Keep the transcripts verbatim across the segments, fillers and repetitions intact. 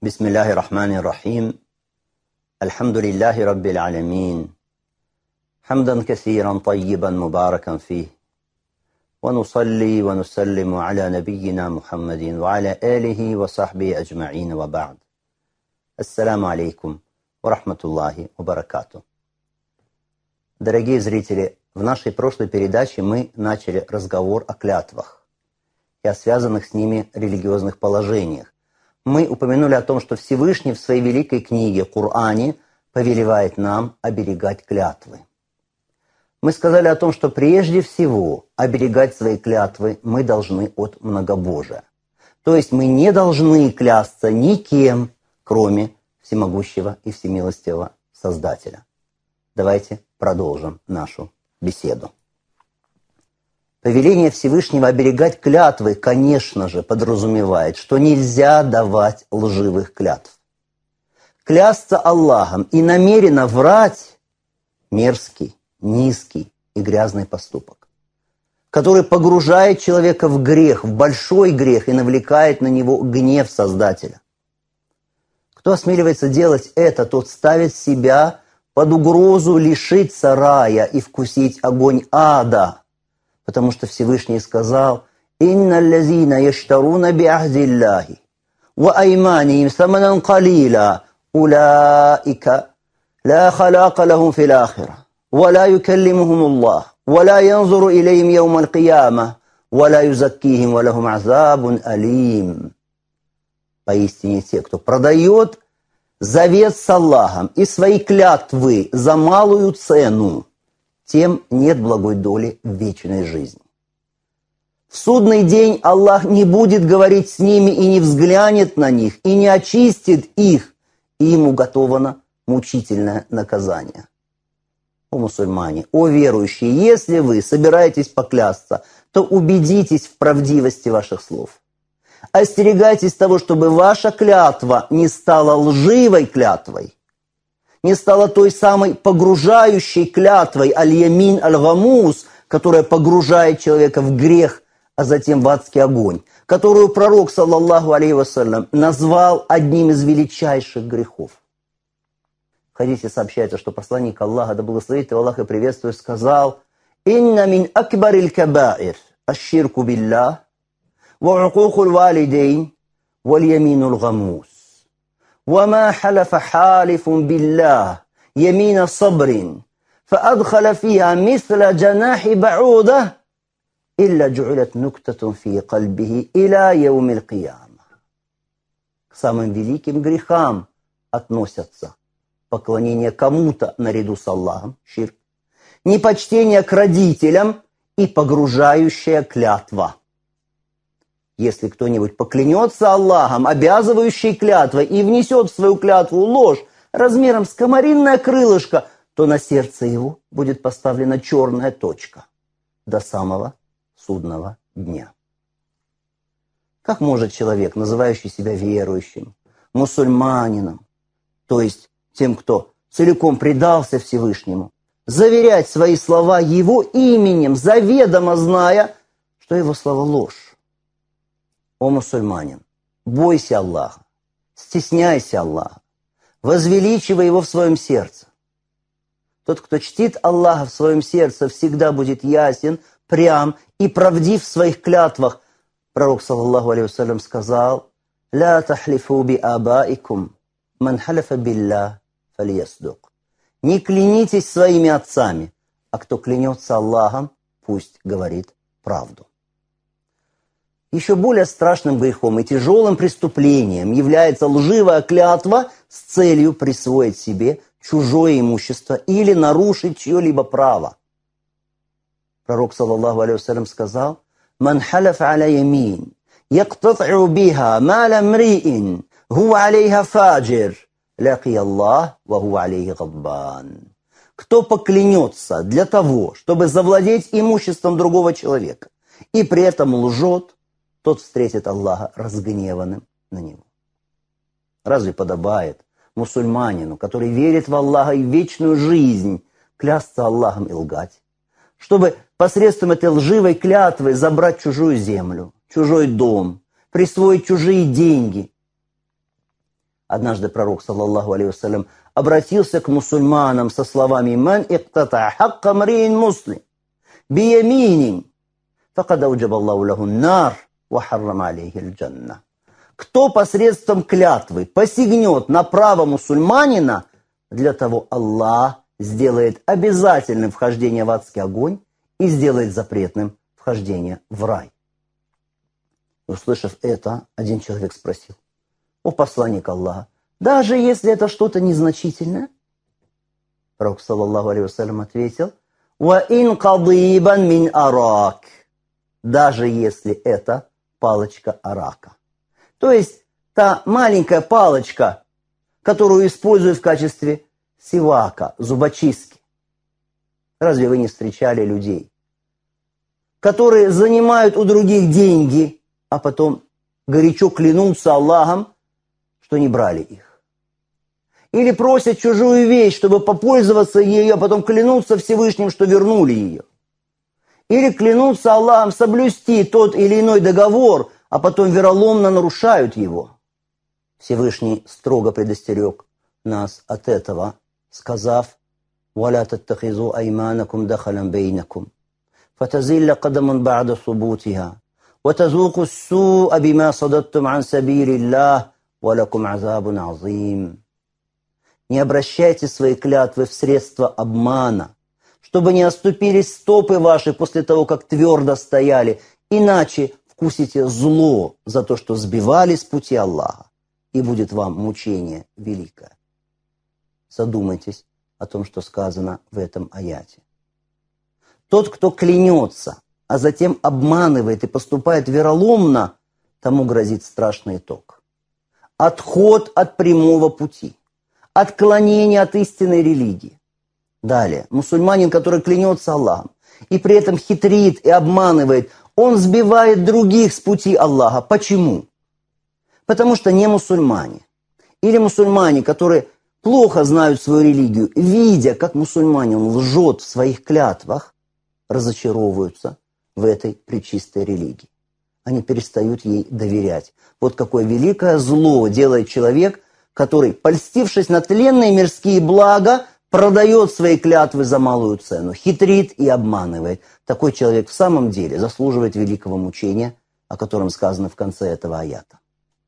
Бисмиллахи рахмани рахим. Альхамдулиллахи раббил алямин. Хамдан касиран таййибан мубаракан фих. Ва нусалли ва нусаллиму аля набийина Мухаммадин ва аля алихи ва сахби аджмаин ва ба'д. Ассаламу алейкум ва рахматуллахи ва баракату. Дорогие зрители, в нашей прошлой передаче мы начали разговор о клятвах и о связанных с ними религиозных положениях. Мы упомянули о том, что Всевышний в своей великой книге Коране повелевает нам оберегать клятвы. Мы сказали о том, что прежде всего оберегать свои клятвы мы должны от многобожия. То есть мы не должны клясться никем, кроме всемогущего и всемилостивого Создателя. Давайте продолжим нашу беседу. Повеление Всевышнего оберегать клятвы, конечно же, подразумевает, что нельзя давать лживых клятв. Клясться Аллахом и намеренно врать – мерзкий, низкий и грязный поступок, который погружает человека в грех, в большой грех и навлекает на него гнев Создателя. Кто осмеливается делать это, тот ставит себя под угрозу лишиться рая и вкусить огонь ада. Потому что Всевышний сказал: «Инна лазина яштаруна биахдиллахи ва айманихим саманан калила улаика ла халака лахум фил ахира ва ла юкаллимухум Аллах ва ла янзуру илейхим яумал кияма ва ла юзаккихим ва лахум азабун алим». Поистине те, кто продает завет с Аллахом и свои клятвы за малую цену, тем нет благой доли в вечной жизни. В судный день Аллах не будет говорить с ними и не взглянет на них, и не очистит их, и им уготовано мучительное наказание. О мусульмане, о верующие, если вы собираетесь поклясться, то убедитесь в правдивости ваших слов. Остерегайтесь того, чтобы ваша клятва не стала лживой клятвой, не стала той самой погружающей клятвой аль-ямин аль-гамус, которая погружает человека в грех, а затем в адский огонь, которую пророк, саллаллаху алейхи вассалям, назвал одним из величайших грехов. В хадисе сообщается, что посланник Аллаха, да благословит его Аллах и приветствует, сказал: «Инна мин акбарил кабаир аш-ширку биллах ва укукул валидейн валь яминул гамус. وما حلف حالف بالله يمين صبر فأدخل فيها مثل جناح بعوضة إلا جعلت نكتة في قلبه إلى يوم القيامة». К самым великим грехам относятся поклонение кому-то наряду с Аллахом, ширк, непочтение к родителям и погружающая клятва. Если кто-нибудь поклянется Аллахом, обязывающей клятвой, и внесет в свою клятву ложь размером с комаринное крылышко, то на сердце его будет поставлена черная точка до самого судного дня. Как может человек, называющий себя верующим, мусульманином, то есть тем, кто целиком предался Всевышнему, заверять свои слова его именем, заведомо зная, что его слова ложь? О мусульманин, бойся Аллаха, стесняйся Аллаха, возвеличивай Его в своем сердце. Тот, кто чтит Аллаха в своем сердце, всегда будет ясен, прям и правдив в своих клятвах. Пророк, саллаллаху алейхи вассалям, сказал: «Ля тахлифу би абаикум, ман халяфа биллах фальясдук». Не клянитесь своими отцами, а кто клянется Аллахом, пусть говорит правду. Еще более страшным грехом и тяжелым преступлением является лживая клятва с целью присвоить себе чужое имущество или нарушить чье-либо право. Пророк, саллаллаху алейхи вассалям, сказал: «Ман халяф аля ямин, яктат'у биха маля мриин, хуа алейха фаджир, ляки Аллах, ва хуа алейхи гадбан». Кто поклянется для того, чтобы завладеть имуществом другого человека, и при этом лжет, тот встретит Аллаха разгневанным на него. Разве подобает мусульманину, который верит в Аллаха и в вечную жизнь, клясться Аллахом и лгать, чтобы посредством этой лживой клятвы забрать чужую землю, чужой дом, присвоить чужие деньги? Однажды пророк, саллаллаху алейхи вассалям, обратился к мусульманам со словами «Ман иктата хакка мриин муслим бияминин, факад ауджабаллаху лаху нар ва харрама алейхи аль-джанна». Кто посредством клятвы посягнет на право мусульманина, для того Аллах сделает обязательным вхождение в адский огонь и сделает запретным вхождение в рай. Услышав это, один человек спросил: «О посланник Аллаха, даже если это что-то незначительное?» Пророк, саллаллаху алейхи вассалям, ответил: «Ва ин кадибан мин арак», даже если это палочка арака. То есть та маленькая палочка, которую используют в качестве сивака, зубочистки. Разве вы не встречали людей, которые занимают у других деньги, а потом горячо клянутся Аллахом, что не брали их? Или просят чужую вещь, чтобы попользоваться ею, а потом клянутся Всевышним, что вернули ее? Или клянутся Аллахом соблюсти тот или иной договор, а потом вероломно нарушают его? Всевышний строго предостерег нас от этого, сказав: «Валя таттахизу айманакум дахалям бейнакум, фатазилля кадамун ба'да субутиха, ватазуку ссу'а бима садаттум ан сабилиллах, валакум азабун азим». Не обращайте свои клятвы в средства обмана, чтобы не оступились стопы ваши после того, как твердо стояли, иначе вкусите зло за то, что сбивали с пути Аллаха, и будет вам мучение великое. Задумайтесь о том, что сказано в этом аяте. Тот, кто клянется, а затем обманывает и поступает вероломно, тому грозит страшный итог. Отход от прямого пути, отклонение от истинной религии. Далее, мусульманин, который клянется Аллахом и при этом хитрит и обманывает, он сбивает других с пути Аллаха. Почему? Потому что не мусульмане. Или мусульмане, которые плохо знают свою религию, видя, как мусульманин лжет в своих клятвах, разочаровываются в этой пречистой религии. Они перестают ей доверять. Вот какое великое зло делает человек, который, польстившись на тленные мирские блага, продает свои клятвы за малую цену, хитрит и обманывает. Такой человек в самом деле заслуживает великого мучения, о котором сказано в конце этого аята.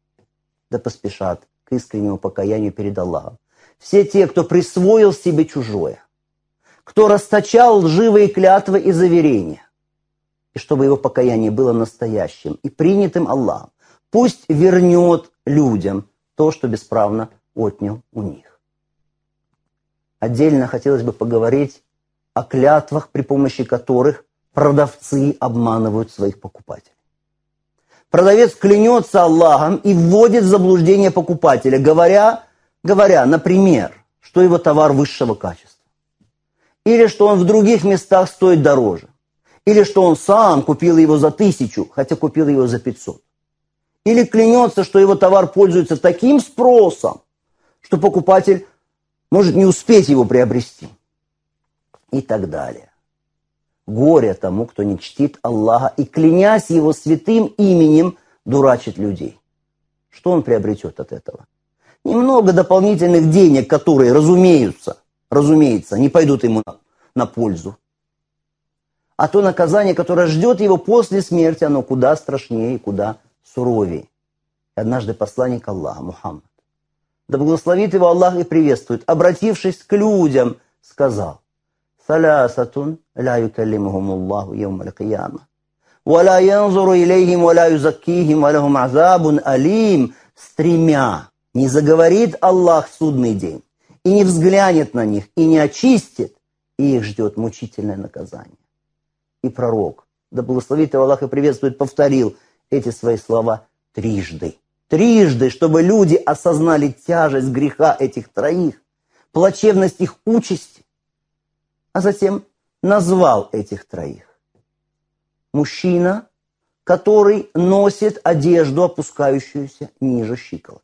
Да поспешат к искреннему покаянию перед Аллахом все те, кто присвоил себе чужое, кто расточал лживые клятвы и заверения, и чтобы его покаяние было настоящим и принятым Аллахом. Пусть вернет людям то, что бесправно отнял у них. Отдельно хотелось бы поговорить о клятвах, при помощи которых продавцы обманывают своих покупателей. Продавец клянется Аллахом и вводит в заблуждение покупателя, говоря, говоря, например, что его товар высшего качества, или что он в других местах стоит дороже, или что он сам купил его за тысячу, хотя купил его за пятьсот. Или клянется, что его товар пользуется таким спросом, что покупатель может не успеть его приобрести. И так далее. Горе тому, кто не чтит Аллаха и, клянясь его святым именем, дурачит людей. Что он приобретет от этого? Немного дополнительных денег, которые, разумеются, разумеется, не пойдут ему на, на пользу. А то наказание, которое ждет его после смерти, оно куда страшнее и куда суровее. И однажды посланник Аллаха, Мухаммад, да благословит его Аллах и приветствует, обратившись к людям, сказал: «Салясатун ля юкаллимухум Аллаху яум аль-кияма, ва ля янзуру илейхим, ва ля юзаккихим, ва лахум азабун алим». С тремя не заговорит Аллах в судный день, и не взглянет на них, и не очистит, и их ждет мучительное наказание. И пророк, да благословит его Аллах и приветствует, повторил эти свои слова трижды. Трижды, чтобы люди осознали тяжесть греха этих троих, плачевность их участи, а затем назвал этих троих. Мужчина, который носит одежду, опускающуюся ниже щиколоток.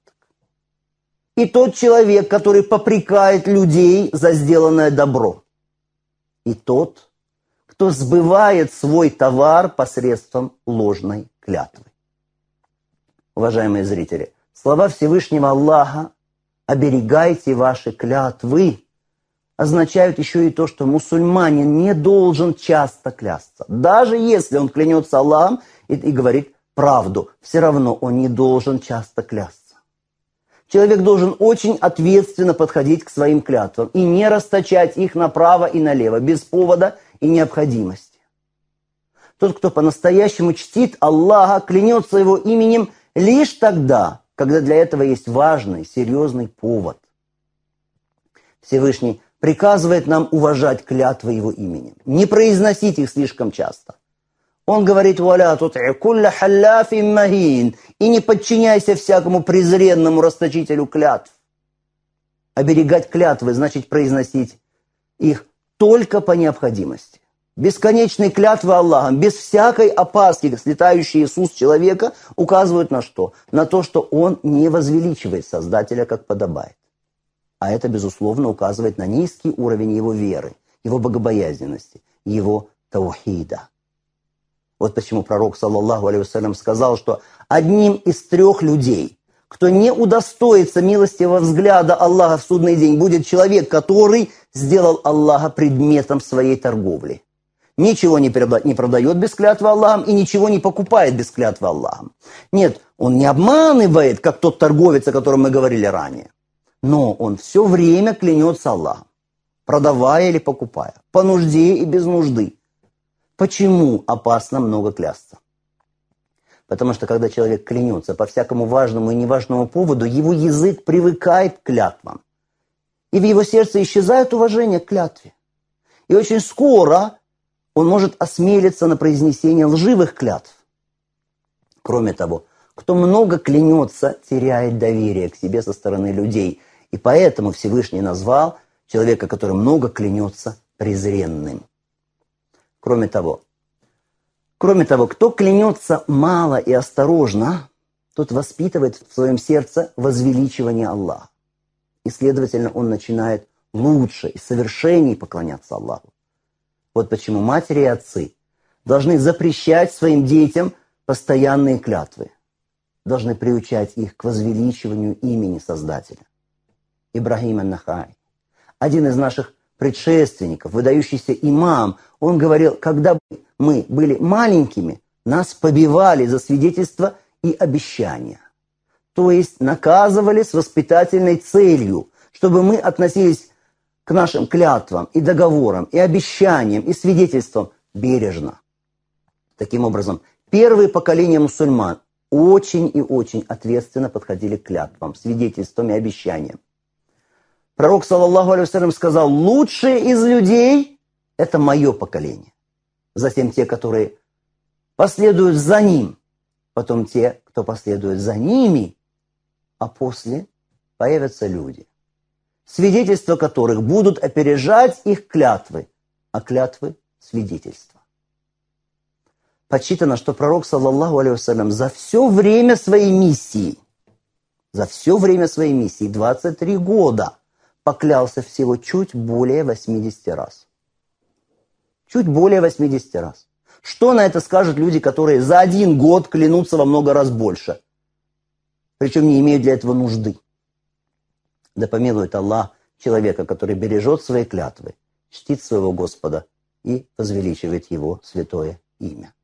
И тот человек, который попрекает людей за сделанное добро. И тот, кто сбывает свой товар посредством ложной клятвы. Уважаемые зрители, слова Всевышнего Аллаха оберегайте ваши клятвы, означают еще и то, что мусульманин не должен часто клясться. Даже если он клянется Аллахом и, и говорит правду, все равно он не должен часто клясться. Человек должен очень ответственно подходить к своим клятвам и не расточать их направо и налево, без повода и необходимости. Тот, кто по-настоящему чтит Аллаха, клянется его именем лишь тогда, когда для этого есть важный, серьезный повод. Всевышний приказывает нам уважать клятвы его именем, не произносить их слишком часто. Он говорит: «Валя тут'и кулля халляфин махин», и не подчиняйся всякому презренному расточителю клятв. Оберегать клятвы значит произносить их только по необходимости. Бесконечные клятвы Аллахом, без всякой опаски, слетающие с уст человека, указывают на что? На то, что он не возвеличивает Создателя, как подобает. А это, безусловно, указывает на низкий уровень его веры, его богобоязненности, его таухида. Вот почему пророк, саллаллаху алейхи вассалям, сказал, что одним из трех людей, кто не удостоится милостивого взгляда Аллаха в судный день, будет человек, который сделал Аллаха предметом своей торговли. Ничего не продает без клятвы Аллахом и ничего не покупает без клятвы Аллахом. Нет, он не обманывает, как тот торговец, о котором мы говорили ранее. Но он все время клянется Аллахом, продавая или покупая, по нужде и без нужды. Почему опасно много клясться? Потому что когда человек клянется по всякому важному и неважному поводу, его язык привыкает к клятвам. И в его сердце исчезает уважение к клятве. И очень скоро он может осмелиться на произнесение лживых клятв. Кроме того, кто много клянется, теряет доверие к себе со стороны людей. И поэтому Всевышний назвал человека, который много клянется, презренным. Кроме того, кроме того, кто клянется мало и осторожно, тот воспитывает в своем сердце возвеличивание Аллаха. И, следовательно, он начинает лучше и совершенней поклоняться Аллаху. Вот почему матери и отцы должны запрещать своим детям постоянные клятвы, должны приучать их к возвеличиванию имени Создателя. Ибрагим ан-Нахай, один из наших предшественников, выдающийся имам, он говорил: когда мы были маленькими, нас побивали за свидетельства и обещания. То есть наказывали с воспитательной целью, чтобы мы относились к нашим клятвам и договорам, и обещаниям, и свидетельствам бережно. Таким образом, первые поколения мусульман очень и очень ответственно подходили к клятвам, свидетельствам и обещаниям. Пророк, саллаллаху алейхи вассалям, сказал: лучшие из людей – это мое поколение. Затем те, которые последуют за ним, потом те, кто последует за ними, а после появятся люди, свидетельства которых будут опережать их клятвы, а клятвы – свидетельства. Подсчитано, что пророк, саллаллаху алейхи вассалям, за все время своей миссии, за все время своей миссии, двадцать три года, поклялся всего чуть более восьмидесяти раз. Чуть более восьмидесяти раз. Что на это скажут люди, которые за один год клянутся во много раз больше? Причем не имеют для этого нужды. Да помилует Аллах человека, который бережет свои клятвы, чтит своего Господа и возвеличивает его святое имя.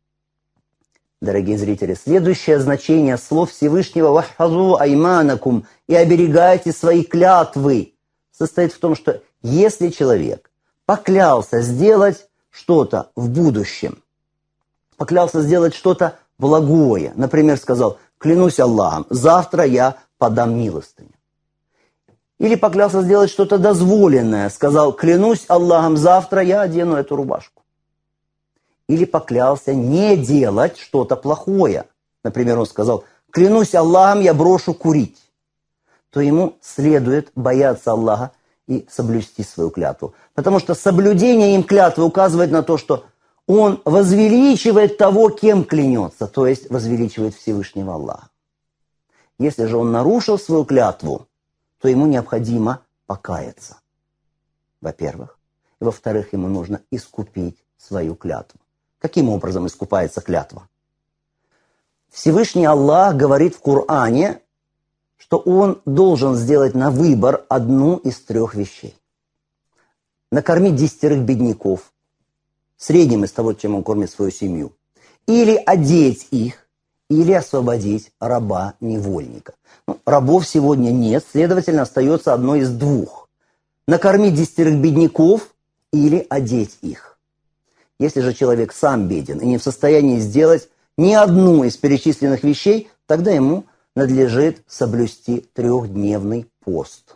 Дорогие зрители, следующее значение слов Всевышнего «Вахфазу айманакум» и «оберегайте свои клятвы» состоит в том, что если человек поклялся сделать что-то в будущем, поклялся сделать что-то благое, например, сказал: «Клянусь Аллахом, завтра я подам милостыню». Или поклялся сделать что-то дозволенное, сказал: «Клянусь Аллахом, завтра я одену эту рубашку». Или поклялся не делать что-то плохое. Например, он сказал: «Клянусь Аллахом, я брошу курить». То ему следует бояться Аллаха и соблюсти свою клятву. Потому что соблюдение им клятвы указывает на то, что он возвеличивает того, кем клянется, то есть возвеличивает Всевышнего Аллаха. Если же он нарушил свою клятву, то ему необходимо покаяться, во-первых. И во-вторых, ему нужно искупить свою клятву. Каким образом искупается клятва? Всевышний Аллах говорит в Коране, что он должен сделать на выбор одну из трех вещей. Накормить десятерых бедняков, в среднем из того, чем он кормит свою семью. Или одеть их, или освободить раба-невольника. Ну, рабов сегодня нет, следовательно, остается одно из двух. Накормить десятерых бедняков или одеть их. Если же человек сам беден и не в состоянии сделать ни одну из перечисленных вещей, тогда ему надлежит соблюсти трехдневный пост.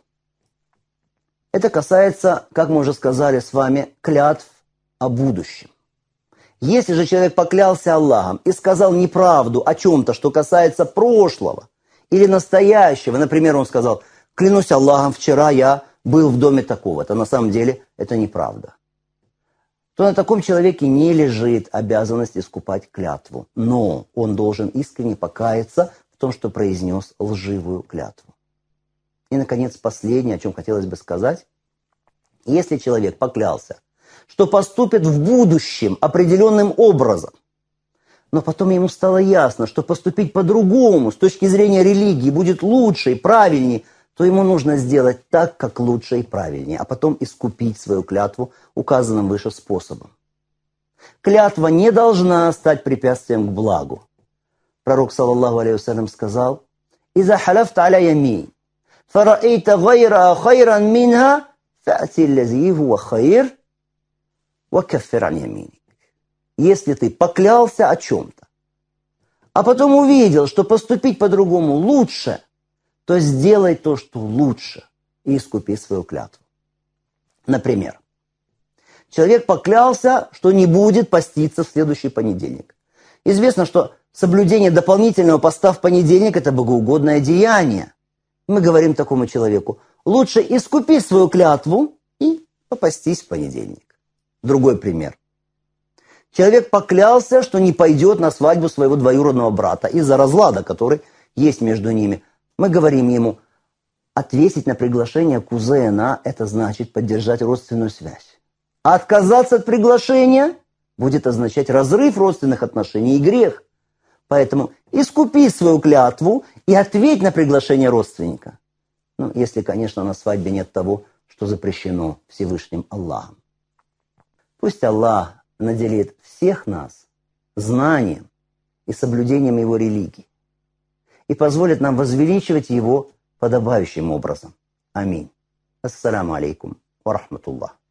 Это касается, как мы уже сказали с вами, клятв о будущем. Если же человек поклялся Аллахом и сказал неправду о чем-то, что касается прошлого или настоящего, например, он сказал: «Клянусь Аллахом, вчера я был в доме такого-то», на самом деле это неправда, то на таком человеке не лежит обязанность искупать клятву, но он должен искренне покаяться в том, что произнес лживую клятву. И, наконец, последнее, о чем хотелось бы сказать. Если человек поклялся, что поступит в будущем определенным образом, но потом ему стало ясно, что поступить по-другому, с точки зрения религии, будет лучше и правильнее, то ему нужно сделать так, как лучше и правильнее, а потом искупить свою клятву указанным выше способом. Клятва не должна стать препятствием к благу. Пророк, саллаллаху алейхи вассалям, сказал: «Иза халяфта аля ямин, фараэйта гайра хайран минха, фаати лази хуа хайр, ва каффир ан яминик». Если ты поклялся о чем-то, а потом увидел, что поступить по-другому лучше, то сделай то, что лучше, и искупи свою клятву. Например, человек поклялся, что не будет поститься в следующий понедельник. Известно, что соблюдение дополнительного поста в понедельник – это богоугодное деяние. Мы говорим такому человеку: лучше искупи свою клятву и попастись в понедельник. Другой пример. Человек поклялся, что не пойдет на свадьбу своего двоюродного брата из-за разлада, который есть между ними. Мы говорим ему: ответить на приглашение кузена – это значит поддержать родственную связь. А отказаться от приглашения будет означать разрыв родственных отношений и грех. Поэтому искупи свою клятву и ответь на приглашение родственника. Ну, если, конечно, на свадьбе нет того, что запрещено Всевышним Аллахом. Пусть Аллах наделит всех нас знанием и соблюдением Его религии и позволит нам возвеличивать Его подобающим образом. Аминь. Ассаламу алейкум ва рахматуллах.